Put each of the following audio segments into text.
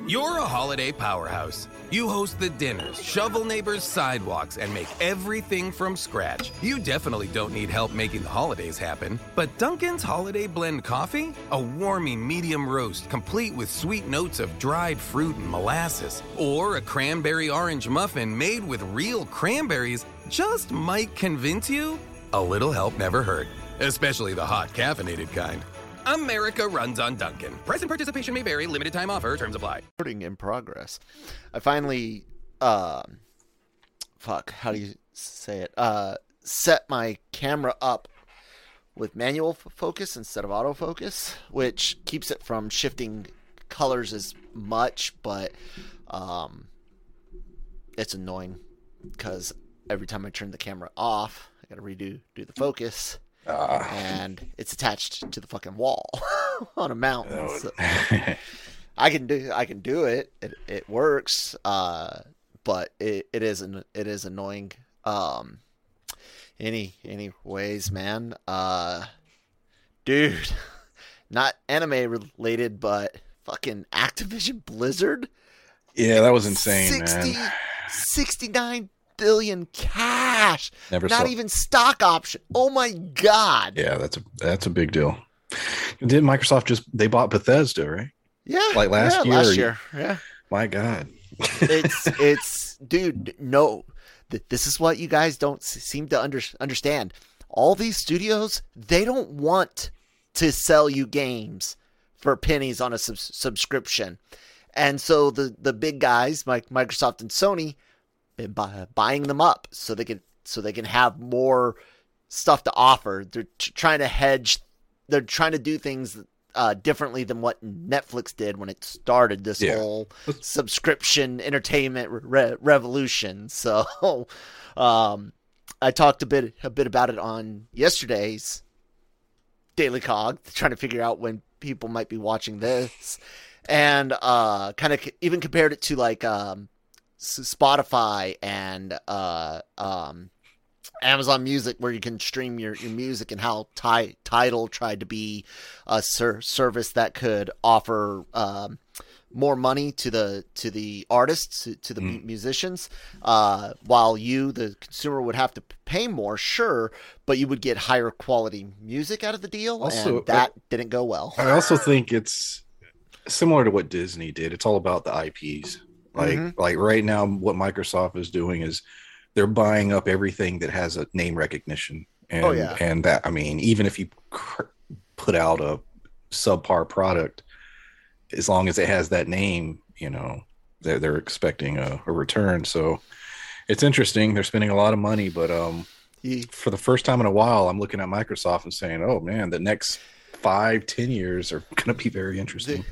You're a holiday powerhouse. You host the dinners, shovel neighbors' sidewalks, and make everything from scratch. You definitely don't need help making the holidays happen. But Dunkin's Holiday Blend Coffee? A warming medium roast complete with sweet notes of dried fruit and molasses. Or a cranberry orange muffin made with real cranberries just might convince you? A little help never hurt. Especially the hot caffeinated kind. America runs on Dunkin'. Price and participation may vary. Limited time offer. Terms apply. Recording in progress. I finally, how do you say it? Set my camera up with manual focus instead of autofocus, which keeps it from shifting colors as much, but it's annoying because every time I turn the camera off, I got to do the focus. And it's attached to the fucking wall on a mountain. So I can do it. It works. But it is annoying. Anyways, man. Dude, not anime related, but fucking Activision Blizzard. Yeah, that was insane, man. 69 billion cash. Not even stock option. Oh my god. Yeah, that's a big deal. Did Microsoft they bought Bethesda, right? Yeah, like last year. Yeah. My god. it's dude. No, this is what you guys don't seem to understand. All these studios, they don't want to sell you games for pennies on a subscription, and so the big guys like Microsoft and Sony been buying them up so they can have more stuff to offer. They're trying to hedge. They're trying to do things differently than what Netflix did when it started this whole subscription entertainment revolution. So I talked a bit about it on yesterday's Daily Cog, trying to figure out when people might be watching this, and kind of even compared it to like Spotify and Amazon Music, where you can stream your music, and how Tidal tried to be a service that could offer more money to the artists, to the musicians, while you, the consumer, would have to pay more, sure, but you would get higher quality music out of the deal, also, and that didn't go well. I also think it's similar to what Disney did. It's all about the IPs. Like right now, what Microsoft is doing is they're buying up everything that has a name recognition. And, and that, I mean, even if you put out a subpar product, as long as it has that name, you know, they're expecting a return. So it's interesting. They're spending a lot of money, but for the first time in a while, I'm looking at Microsoft and saying, oh man, the next 5-10 years are going to be very interesting.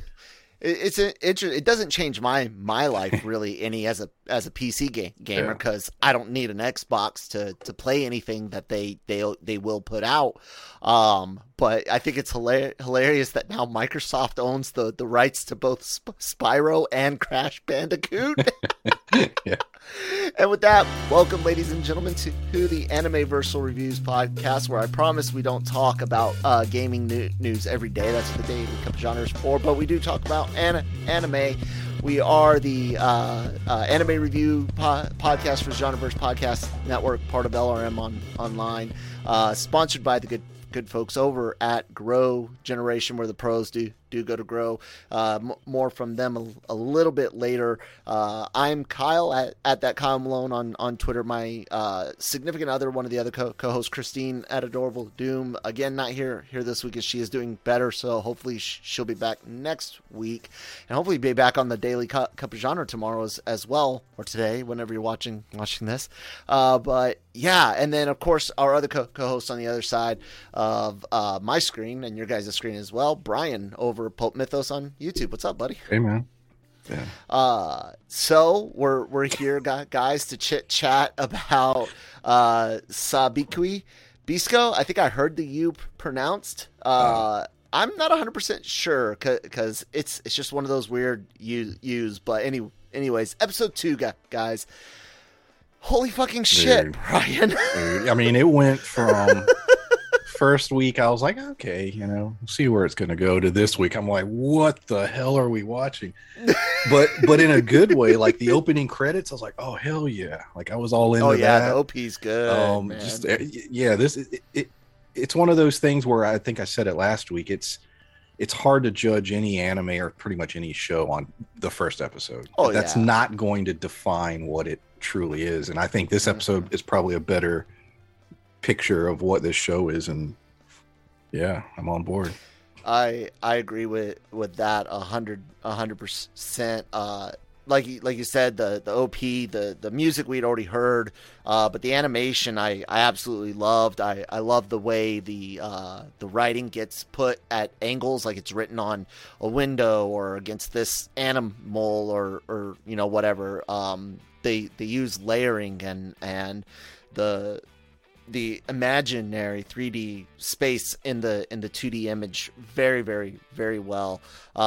It doesn't change my life really any as a PC gamer, because I don't need an Xbox to play anything that they will put out. But I think it's hilarious that now Microsoft owns the rights to both Spyro and Crash Bandicoot. Yeah. And with that, welcome, ladies and gentlemen, to the Animeversal Reviews podcast, where I promise we don't talk about gaming news every day. That's what the Daily Cup genre is for. But we do talk about anime. We are the anime review podcast for Genreverse Podcast Network, part of LRM Online, sponsored by the good folks over at Grow Generation, where the pros do go to grow. More from them a little bit later. I'm Kyle at that Kyle Malone on Twitter. My significant other, one of the other co-hosts, Christine at Adorable Doom, again not here this week as she is doing better, so hopefully she'll be back next week, and hopefully be back on the Daily Cup of Genre tomorrow as well, or today, whenever you're watching this. But yeah, and then of course our other co-host on the other side of my screen and your guys' screen as well, Brian over Pulp Mythos on YouTube. What's up, buddy? Hey, man. Yeah. So we're here, guys, to chat about Sabikui Bisco. I think I heard the U pronounced. I'm not 100% sure because it's just one of those weird U's. But anyways, episode 2, guys. Holy fucking shit, Brian. Dude, I mean, it went from first week, I was like, okay, you know, see where it's going to go, to this week. I'm like, what the hell are we watching? but in a good way. Like the opening credits, I was like, oh hell yeah! Like I was all into that. The OP's good. Man. Just yeah, it's one of those things where I think I said it last week. It's hard to judge any anime or pretty much any show on the first episode. That's not going to define what it truly is. And I think this episode is probably a better picture of what this show is. And yeah, I'm on board. I agree with that 100%. Like you said, the OP, the music we'd already heard, but the animation I absolutely loved. I love the way the writing gets put at angles, like it's written on a window or against this animal or whatever. They use layering and the imaginary 3D space in the 2D image very, very, very well.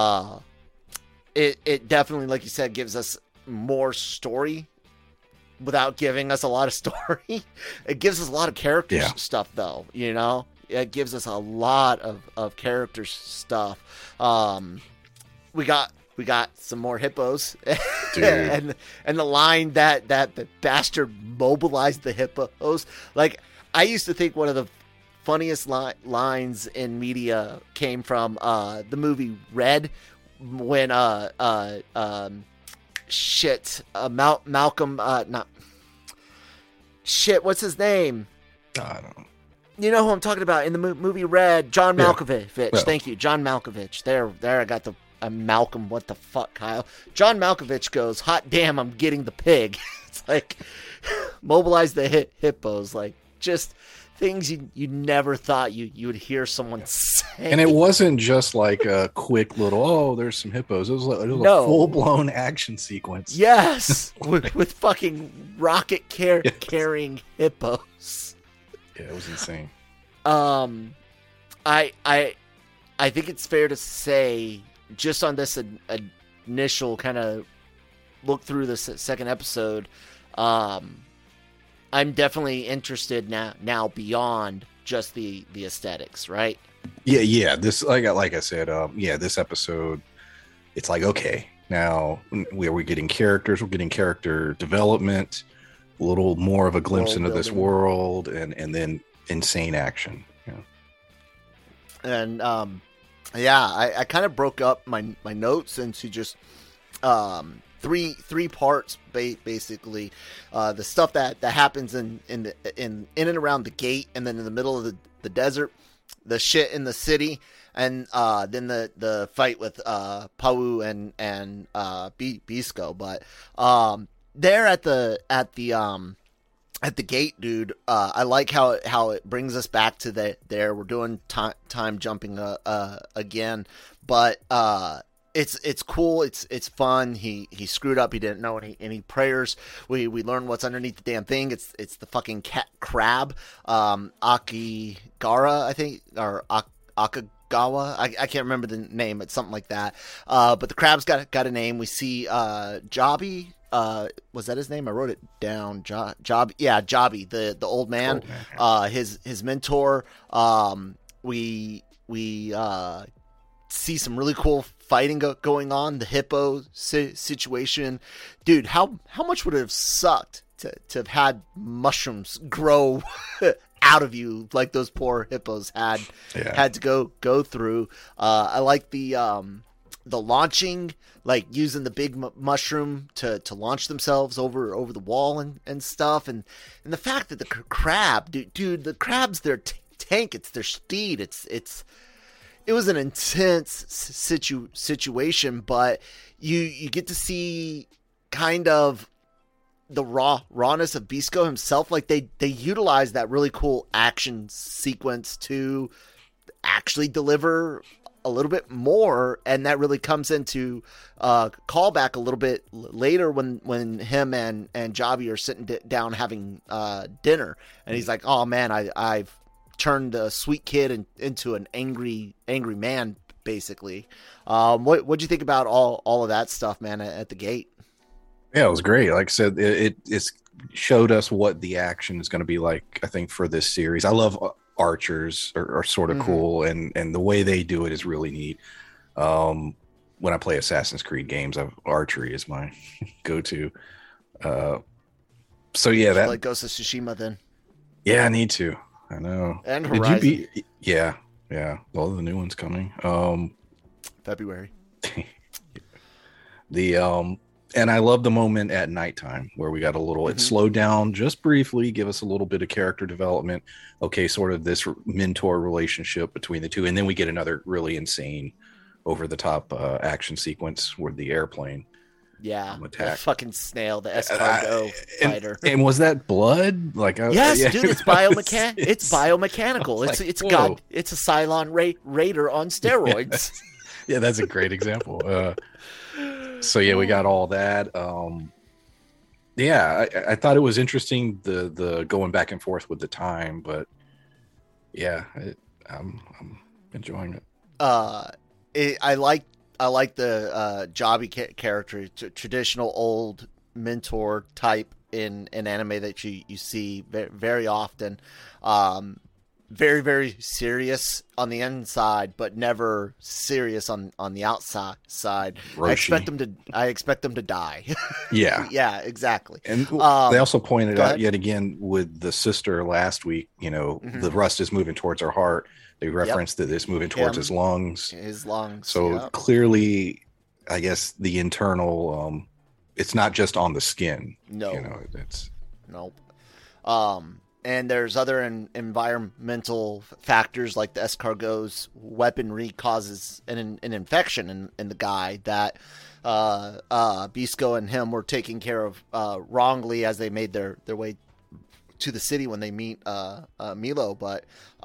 It definitely, like you said, gives us more story without giving us a lot of story. It gives us a lot of character stuff, though. It gives us a lot of character stuff. We got some more hippos, and the line that the bastard mobilized the hippos. Like, I used to think one of the funniest lines in media came from the movie Red, when Malcolm what's his name? I don't know. You know who I'm talking about in the movie Red? John Malkovich. Yeah. Thank you, John Malkovich. There I got the Malcolm. What the fuck, Kyle? John Malkovich goes, "Hot damn, I'm getting the pig." It's like mobilize the hippos, like just things you never thought you would hear someone say. And it wasn't just like a quick little, there's some hippos. It was a full-blown action sequence. Yes, with fucking rocket carrying hippos. Yeah, it was insane. I think it's fair to say, just on this initial kind of look through the second episode, I'm definitely interested now beyond just the aesthetics, right? Yeah. This, like I said, this episode, it's like, okay, now we're getting characters, we're getting character development, a little more of a glimpse into this world, and then insane action. Yeah. And I kind of broke up my notes into just three parts, basically. The stuff that happens in and around the gate, and then in the middle of the desert, the shit in the city, and then the fight with Pau and Bisco. But there at the gate, dude, I like how it brings us back to there. We're doing time jumping again, but it's cool. It's fun. He screwed up. He didn't know any prayers. We learn what's underneath the damn thing. It's the fucking cat crab, Akigara, I think, or Akagawa. I can't remember the name. It's something like that. But the crab's got a name. We see Jabi. Was that his name? I wrote it down. Jabi. Yeah, Jabi, the old man. His mentor. We see some really cool fighting going on. The hippo situation, dude. How much would it have sucked to have had mushrooms grow out of you like those poor hippos had to go through? I like the launching, like using the big mushroom to launch themselves over the wall and stuff, and the fact that the crab, dude, the crab's their tank, it's their steed, it was an intense situation, but you get to see kind of the rawness of Bisco himself. Like they utilize that really cool action sequence to actually deliver a little bit more, and that really comes into callback a little bit later when him and Jabi are sitting down having dinner, and he's like, "Oh man, I've turned a sweet kid into an angry man," basically. What'd you think about all of that stuff, man, at the gate? Yeah, it was great. Like I said, it's showed us what the action is going to be like, I think, for this series. I love archers are sort of cool, and the way they do it is really neat. when I play Assassin's Creed games, archery is my go-to. So yeah, that like Ghost of Tsushima then. Yeah, I need to. I know. And Horizon. Yeah. All the new ones coming. February. And I love the moment at nighttime where we got a little, it slowed down just briefly, give us a little bit of character development. Okay, sort of this mentor relationship between the two. And then we get another really insane over the top action sequence with the airplane. Yeah, the fucking snail, the escargot fighter. And was that blood? Like, yes, yeah. Dude, it's it's biomechanical. It's like, it's a Cylon Raider on steroids. Yeah, that's a great example. So yeah, we got all that. Yeah, I thought it was interesting the going back and forth with the time, but yeah, I'm enjoying it. I like the Jabi character, traditional old mentor type in anime that you see very often. Very, very serious on the inside, but never serious on the outside side. Roshi. I expect them to die. Yeah. Yeah, exactly. And they also pointed out yet again with the sister last week, the rust is moving towards her heart. They referenced that it's moving towards his lungs. So clearly, I guess the internal, it's not just on the skin. No. It's nope. And there's other environmental factors like the escargot's weaponry causes an infection in the guy that Bisco and him were taking care of wrongly as they made their way to the city when they meet Milo. But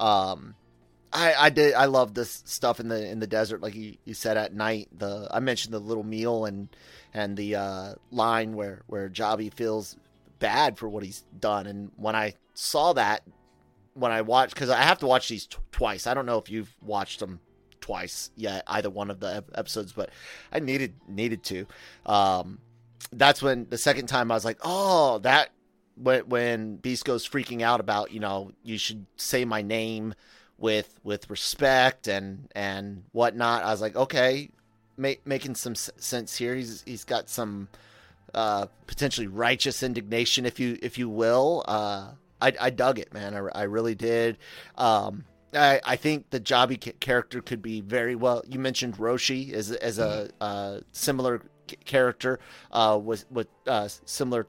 I love this stuff in the desert, like you said at night. I mentioned the little meal and the line where Jabi feels bad for what he's done, and when I saw that, when I watched, because I have to watch these twice. I don't know if you've watched them twice yet, either one of the episodes, but I needed to. That's when the second time I was like, oh, that when Bisco's freaking out about, you should say my name with respect and whatnot. I was like, okay, making some sense here. He's got some potentially righteous indignation, if you will. I dug it, man. I really did. I think the Jabi character could be very well. You mentioned Roshi as a similar character with similar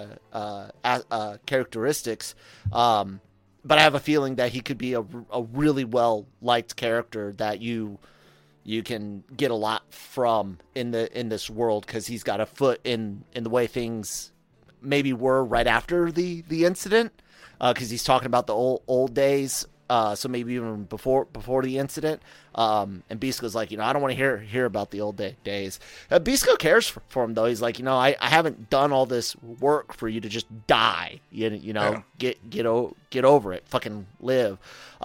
characteristics. But I have a feeling that he could be a really well liked character that you can get a lot from in this world, because he's got a foot in the way things maybe were right after the incident, because he's talking about the old days, so maybe even before the incident. And Bisco's like, I don't want to hear about the old days. Bisco cares for him though. He's like, I haven't done all this work for you to just die. Yeah. Get over it. Fucking live.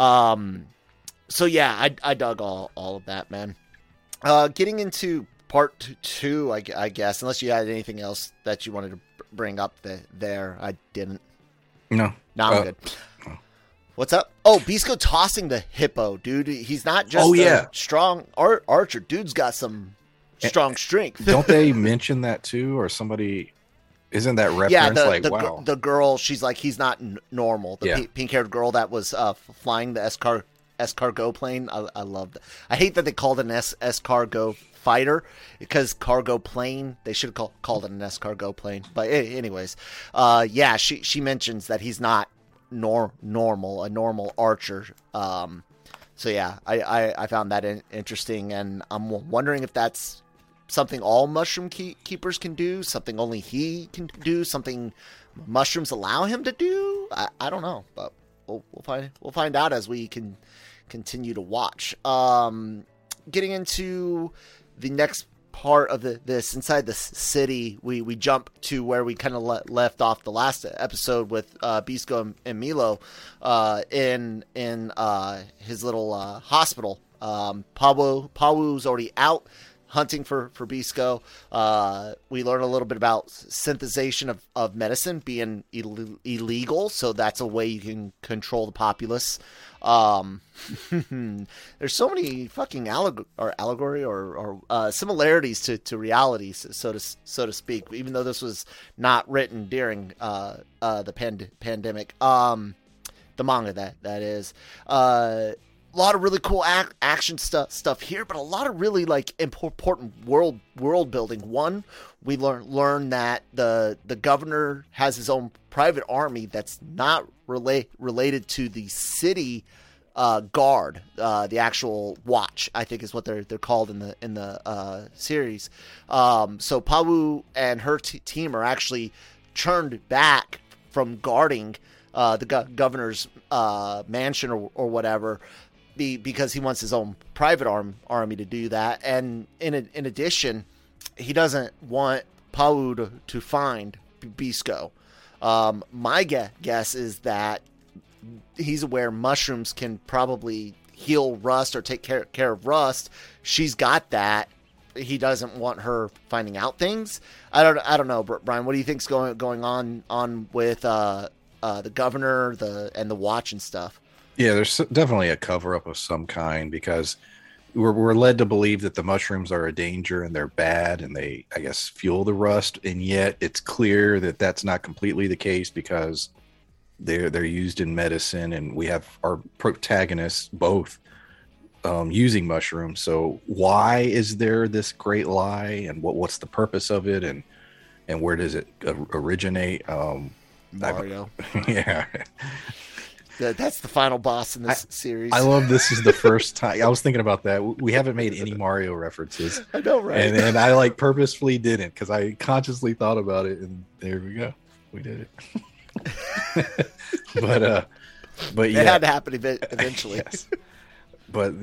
So yeah, I dug all of that, man. Getting into part 2, I guess, unless you had anything else that you wanted to bring up there. I didn't. No. I'm good. What's up? Oh, Bisco tossing the hippo, dude. He's not just a strong archer. Dude's got some strong strength. Don't they mention that too? Or somebody... Isn't that reference wow? The girl, she's like, he's not normal. The pink-haired girl that was flying the escargot plane. I love that. I hate that they called it an escargot fighter, because cargo plane, they should have called it an escargot plane. But anyways, she mentions that he's not a normal archer. So yeah, I found that interesting, and I'm wondering if that's something all mushroom keepers can do, something only he can do, something mushrooms allow him to do. I don't know, but we'll find out as we can continue to watch. Getting into the next part of this inside the city, we jump to where we kind of left off the last episode with Bisco and Milo in his little hospital. Pawu's already out. hunting for Bisco. We learn a little bit about synthesization of medicine being illegal, so that's a way you can control the populace. There's so many fucking allegory or similarities to reality, so to speak. Even though this was not written during the pandemic, the manga that is. A lot of really cool action stuff here, but a lot of really like important world building. One, we learn that the governor has his own private army that's not related to the city guard, the actual watch, I think is what they're called in the series. So Pawu and her team are actually turned back from guarding the governor's mansion or whatever. Because he wants his own private army to do that. And in addition, he doesn't want Pawu to find Bisco. My guess is that he's aware mushrooms can probably heal rust or take care of rust. She's got that. He doesn't want her finding out things. I don't know, Brian. What do you think's going on with the governor, and the watch and stuff? Yeah, there's definitely a cover-up of some kind, because we're led to believe that the mushrooms are a danger and they're bad and they, I guess, fuel the rust. And yet it's clear that that's not completely the case, because they're used in medicine, and we have our protagonists both using mushrooms. So why is there this great lie, and what's the purpose of it, and where does it originate? Mario. Yeah. That's the final boss in this series. I love this is the first time. I was thinking about that. We haven't made any Mario references. I know, right? And I like purposefully didn't, because I consciously thought about it, and there we go. We did it. but yeah, it had to happen eventually. Yes. But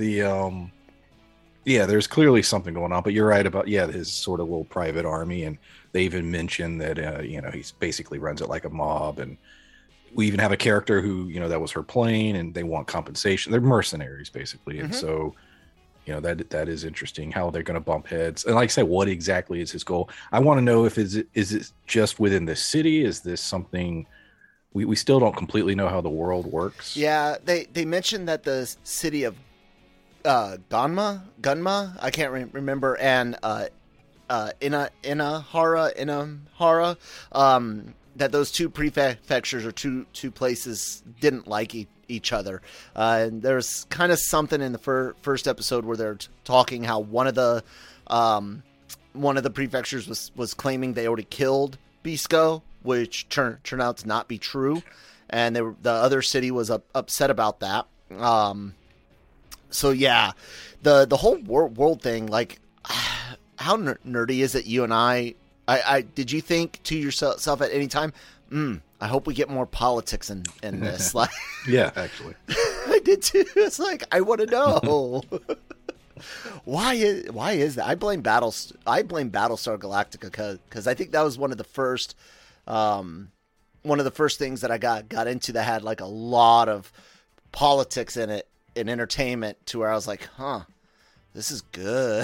there's clearly something going on. But you're right about his sort of little private army, and they even mention that he's basically runs it like a mob. And we even have a character who, that was her plane, and they want compensation. They're mercenaries, basically. And so, that is interesting how they're going to bump heads. And like I said, what exactly is his goal? I want to know is it just within the city? Is this something we still don't completely know how the world works? Yeah, they mentioned that the city of Gunma, I can't remember, and Inahara, that those two prefectures or two places didn't like each other. And there's kind of something in the first episode where they're talking how one of the prefectures was claiming they already killed Bisco, which turned out to not be true, and the other city was upset about that. So yeah, the whole world thing, like, how nerdy is it? You and I did you think to yourself at any time, I hope we get more politics in this? Like, yeah, actually, I did too. It's like, I want to know why is that? I blame Battlestar Galactica because I think that was one of the first things that I got into that had like a lot of politics in it, in entertainment, to where I was like, this is good.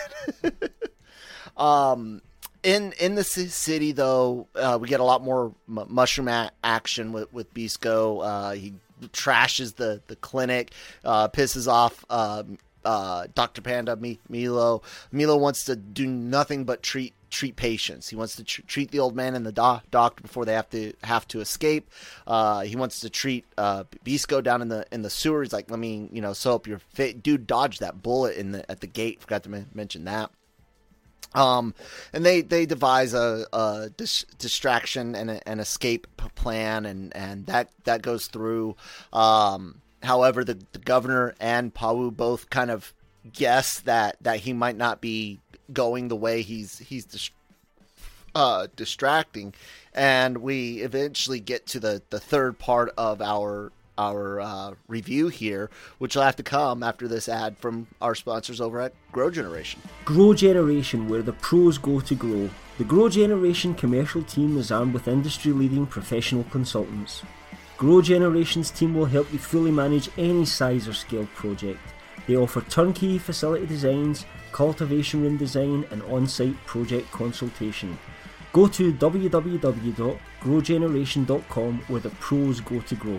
In the city, though, we get a lot more mushroom action with Bisco. He trashes the clinic, pisses off Dr. Panda, Milo. Milo wants to do nothing but treat patients. He wants to treat the old man and the doctor before they have to escape. He wants to treat Bisco down in the sewer. He's like, let me sew up your face. Dude dodged that bullet at the gate. Forgot to mention that. And they devise a distraction and an escape plan, and that goes through. However, the governor and Pawu both kind of guess that he might not be going the way he's distracting, and we eventually get to the third part of our review here, which will have to come after this ad from our sponsors over at Grow Generation. Grow Generation, where the pros go to grow. The Grow Generation commercial team is armed with industry-leading professional consultants. Grow Generation's team will help you fully manage any size or scale project. They offer turnkey facility designs, cultivation room design, and on-site project consultation. Go to www.growgeneration.com where the pros go to grow.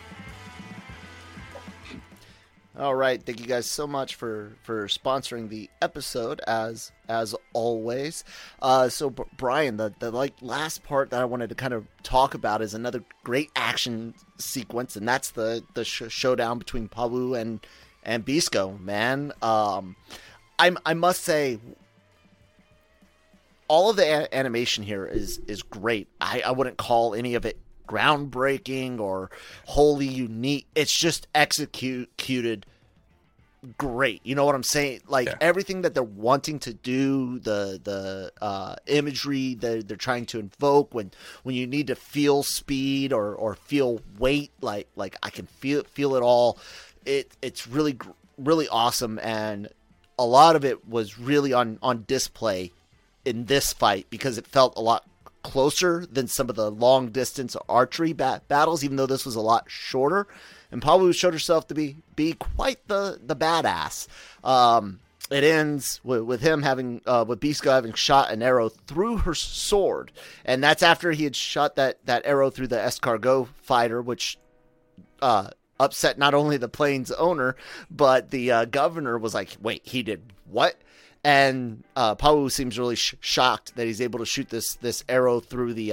All right, thank you guys so much for sponsoring the episode as always. So Brian, the like last part that I wanted to kind of talk about is another great action sequence, and that's the showdown between Pawu and Bisco. Man, I must say, all of the animation here is great. I wouldn't call any of it groundbreaking or wholly unique. It's just executed great. You know what I'm saying? Like everything that they're wanting to do, the imagery that they're trying to invoke when you need to feel speed or feel weight, like I can feel it all. It's really awesome, and a lot of it was really on display in this fight because it felt a lot closer than some of the long distance archery battles, even though this was a lot shorter. And Pawu showed herself to be quite the badass. It ends with him having with Bisco having shot an arrow through her sword, and that's after he had shot that arrow through the escargot fighter, which upset not only the plane's owner, but the governor was like, "Wait, he did what?" And Pawu seems really shocked that he's able to shoot this arrow through the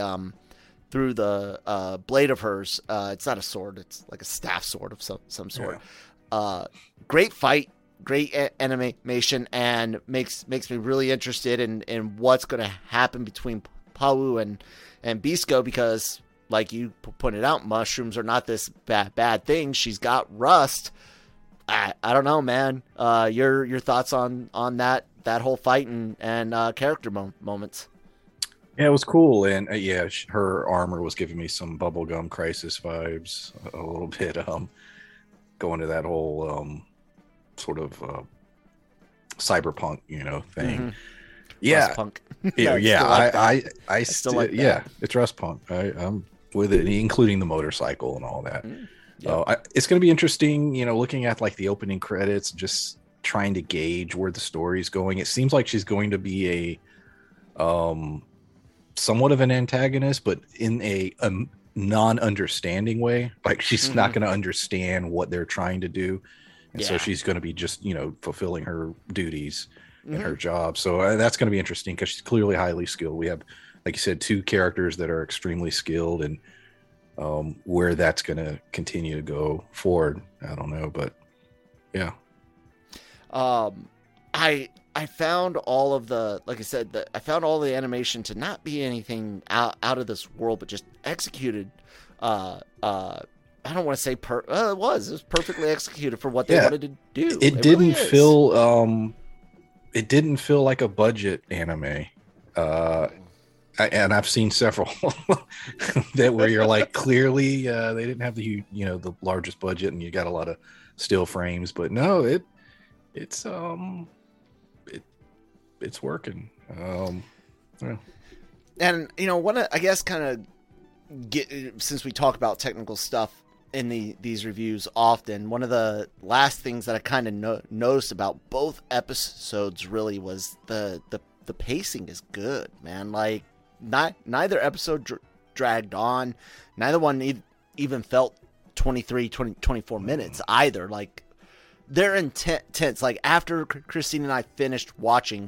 blade of hers. It's not a sword; it's like a staff sword of some sort. Yeah. Great fight, great animation, and makes me really interested in what's going to happen between Pawu and Bisco, because, like you pointed out, mushrooms are not this bad thing. She's got rust. I don't know, man. Your thoughts on that whole fight and character moments? Yeah, it was cool, and her armor was giving me some Bubblegum Crisis vibes a little bit. Going to that whole sort of cyberpunk, thing. Mm-hmm. Yeah, Rust-punk. I still like that. Yeah, it's Rust Punk. I'm with it, including the motorcycle and all that. It's going to be interesting, looking at like the opening credits, just trying to gauge where the story's going. It seems like she's going to be a somewhat of an antagonist, but in a non-understanding way. Like she's not going to understand what they're trying to do, and so she's going to be just fulfilling her duties in her job. So that's going to be interesting because she's clearly highly skilled. We have, like you said, two characters that are extremely skilled, and where that's going to continue to go forward, I don't know, but yeah. I found all of the, like I said, I found all the animation to not be anything out of this world, but just executed. I don't want to say it was perfectly executed for what they wanted to do. It didn't feel it didn't feel like a budget anime. And I've seen several that where you're like, clearly they didn't have the the largest budget, and you got a lot of still frames, but no, it's working. Yeah. And I guess kind of since we talk about technical stuff in these reviews often, one of the last things that I kind of noticed about both episodes really was the pacing is good, man. Like neither episode dragged on, neither one even felt 24 minutes either. Like they're intense. Like after Christine and I finished watching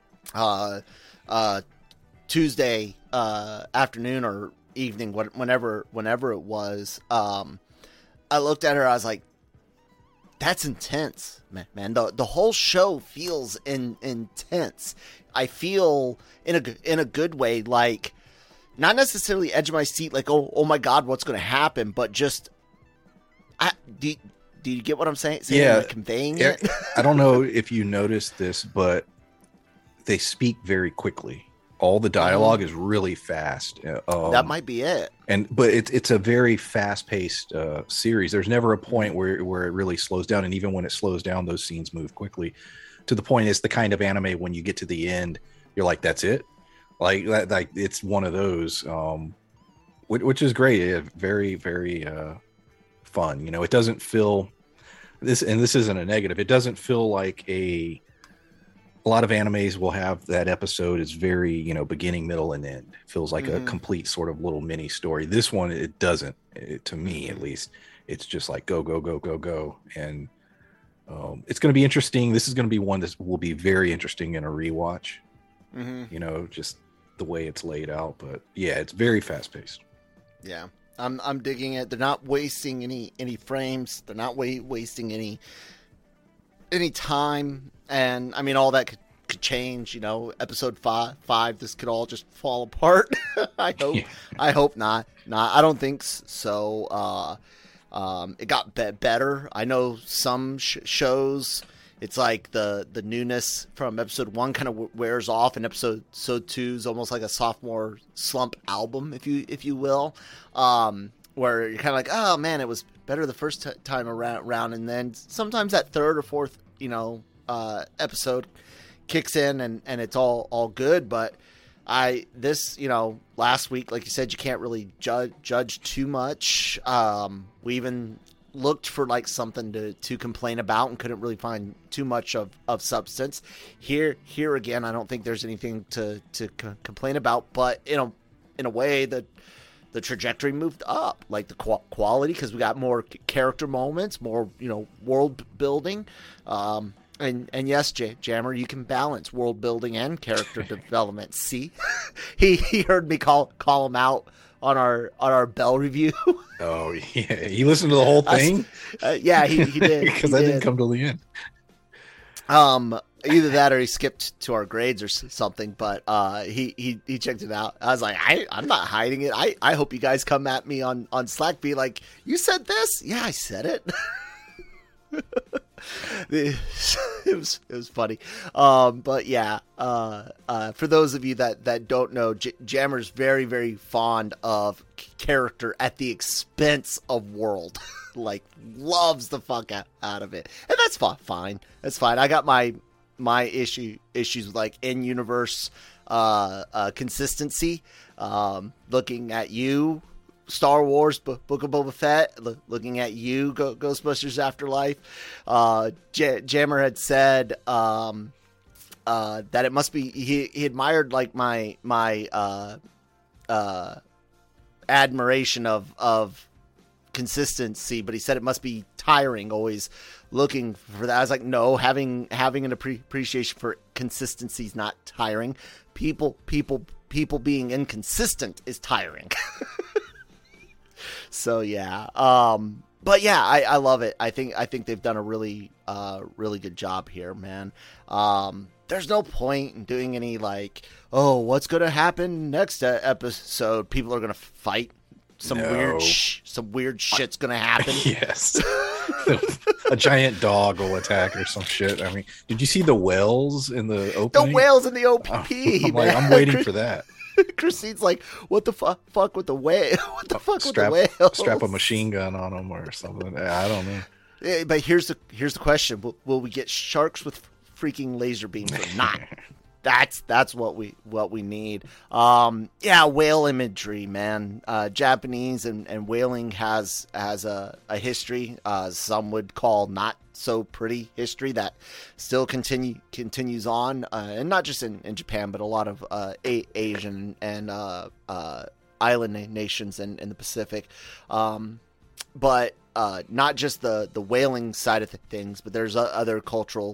Tuesday afternoon or evening, whenever it was, I looked at her, I was like, that's intense, man. The whole show feels intense. I feel in a good way, like not necessarily edge of my seat, like oh my god, what's going to happen, but just do you get what I'm saying? Yeah, like conveying it. I don't know if you noticed this, but they speak very quickly. All the dialogue is really fast. That might be it. But it's a very fast-paced series. There's never a point where it really slows down, and even when it slows down, those scenes move quickly. To the point, it's the kind of anime when you get to the end, you're like, "That's it." Like it's one of those, which is great. Very, very fun. It doesn't feel this isn't a negative. It doesn't feel like a lot of animes will have that episode is very, beginning, middle, and end. It feels like a complete sort of little mini story. This one, it doesn't, to me at least. It's just like go, go, go, go, go. And it's going to be interesting. This is going to be one that will be very interesting in a rewatch. Just the way it's laid out. But yeah, it's very fast paced. Yeah, I'm digging it. They're not wasting any frames. They're not wasting any time. And I mean, all that could change. Episode five, this could all just fall apart. I hope. Yeah. I hope not. I don't think so. It got better. I know some shows, it's like the newness from episode 1 kind of wears off, and episode 2 is almost like a sophomore slump album, if you will, where you're kind of like, oh man, it was better the first time around, and then sometimes that third or fourth, episode kicks in and it's all good. But last week, like you said, you can't really judge too much. We even looked for like something to complain about and couldn't really find too much of substance. Here again, I don't think there's anything to complain about, but in a way that the trajectory moved up, like the quality, because we got more character moments, more world building. And yes, Jammer, you can balance world building and character development. See, he heard me call him out on our Bell review. Oh yeah, he listened to the whole thing. Yeah, he did. Because I didn't come till the end. Either that or he skipped to our grades or something. But he checked it out. I was like, I'm not hiding it. I hope you guys come at me on Slack, be like, you said this? Yeah, I said it. It was funny. But yeah, for those of you that don't know, Jammer's very, very fond of character at the expense of world. Like, loves the fuck out of it, and that's fine. That's fine. I got my issues with like in universe consistency. Looking at you, Star Wars, Book of Boba Fett, looking at you, Ghostbusters Afterlife. Jammer had said that it must be, he admired like my admiration of consistency, but he said it must be tiring always looking for that. I was like, no, having an appreciation for consistency is not tiring. People being inconsistent is tiring. So yeah, but yeah, I love it. I think they've done a really good job here, man. There's no point in doing any like, oh, what's gonna happen next episode? People are gonna fight. Some weird shit's gonna happen. Yes, a giant dog will attack or some shit. I mean, did you see the whales in the opening? The whales in the OPP. I'm waiting for that. Christine's like, what the fuck with the whale? What the fuck with the whale? Strap a machine gun on them or something. I don't know. Yeah, but here's the question: will we get sharks with freaking laser beams or not? That's what we need. Yeah, whale imagery, man. Japanese and whaling has a history. Some would call not so pretty history that still continues on, and not just in Japan, but a lot of Asian and island nations in the Pacific. But not just the whaling side of things, but there's other cultural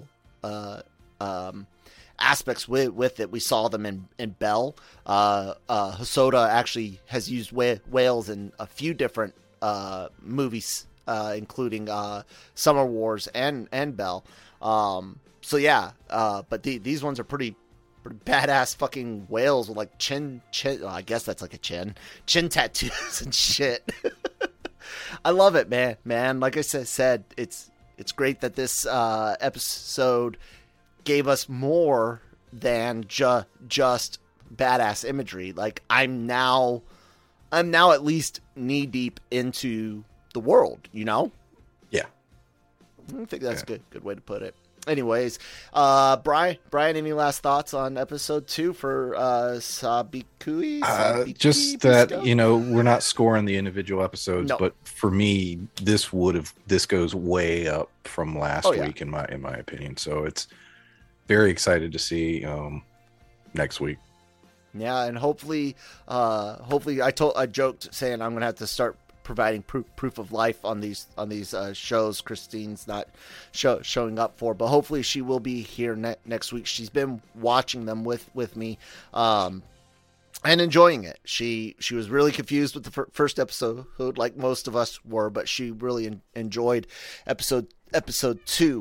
aspects with it. We saw them in Bell. Hosoda actually has used whales in a few different movies, including Summer Wars and Bell. So yeah, but these ones are pretty badass fucking whales with like chin. Well, I guess that's like a chin tattoos and shit. I love it, man. Like I said, it's great that this episode gave us more than just badass imagery. Like I'm now at least knee deep into the world, Yeah. I think that's a good way to put it. anyways, Brian, any last thoughts on episode 2 for Sabikui? Just that, we're not scoring the individual episodes, but for me, this goes way up from last week in my opinion. So it's very excited to see next week. Yeah, and hopefully I joked saying I'm gonna have to start providing proof of life on these shows Christine's not showing up for, but hopefully she will be here next week. She's been watching them with me and enjoying it. She was really confused with the first episode, like most of us were, but she really enjoyed episode 2.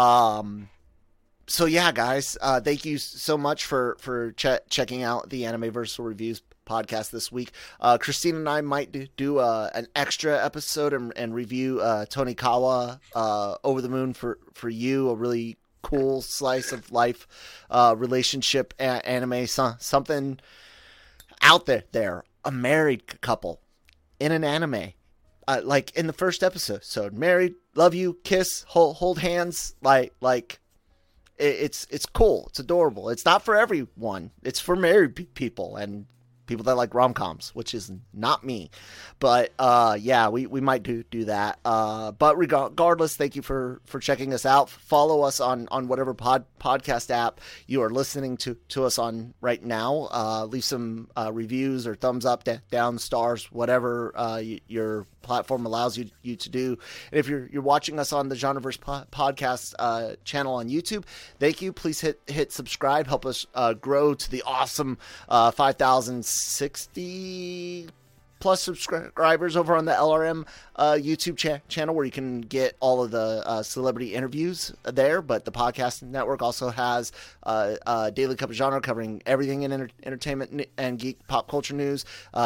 So yeah, guys, thank you so much for checking out the Animeversal Reviews podcast this week. Christine and I might do an extra episode and review Tonikawa, Over the Moon for You, a really cool slice of life relationship anime, something out there, a married couple in an anime. Like in the first episode, so married, love you, kiss, hold hands, like it's cool, it's adorable. It's not for everyone. It's for married people and people that like rom-coms, which is not me. But yeah, we might do that. But regardless, thank you for checking us out. Follow us on whatever podcast app you are listening to us on right now. Leave some reviews or thumbs up, down, stars, whatever your platform allows you to do. And if you're watching us on the Genreverse podcast channel on YouTube, thank you. Please hit subscribe. Help us grow to the awesome 5,060 plus subscribers over on the LRM YouTube channel, where you can get all of the celebrity interviews there. But the podcast network also has Daily Cup of Genre, covering everything in entertainment and geek pop culture news.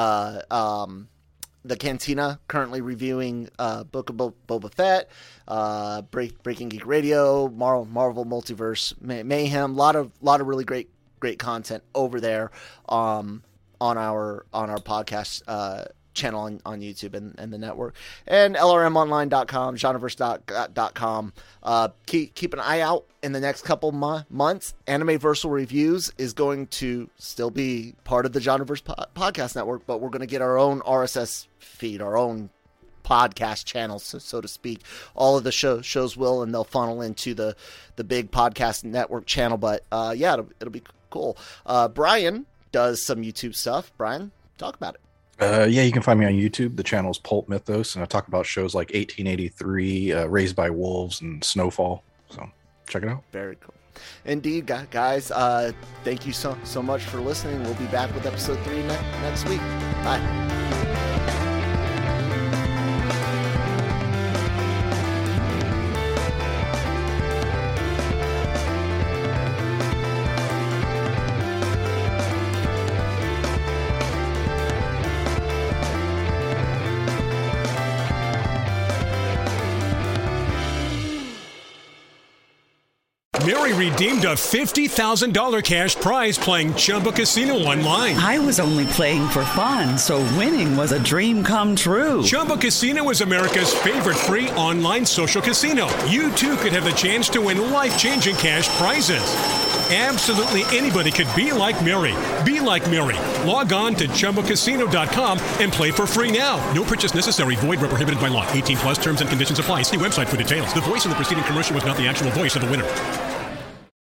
The Cantina, currently reviewing Book of Boba Fett, Breaking Geek Radio, Marvel Multiverse Mayhem. lot of really great content over there on our podcast channel on YouTube and the network, and LRMonline.com, Genreverse.com. Keep an eye out in the next couple months. Animeversal Reviews is going to still be part of the Genreverse podcast network, but we're going to get our own RSS feed, our own podcast channels, so to speak. All of the shows will, and they'll funnel into the big podcast network channel. But yeah, it'll be cool. Brian does some YouTube stuff. Brian, talk about it. Yeah, you can find me on YouTube. The channel is Pulp Mythos, and I talk about shows like 1883, Raised by Wolves, and Snowfall. So check it out. Very cool. Indeed, guys. Thank you so much for listening. We'll be back with episode 3 next week. Bye. Mary redeemed a $50,000 cash prize playing Chumba Casino online. I was only playing for fun, so winning was a dream come true. Chumba Casino is America's favorite free online social casino. You too could have the chance to win life-changing cash prizes. Absolutely anybody could be like Mary. Be like Mary. Log on to ChumbaCasino.com and play for free now. No purchase necessary. Void where prohibited by law. 18 plus terms and conditions apply. See website for details. The voice in the preceding commercial was not the actual voice of the winner.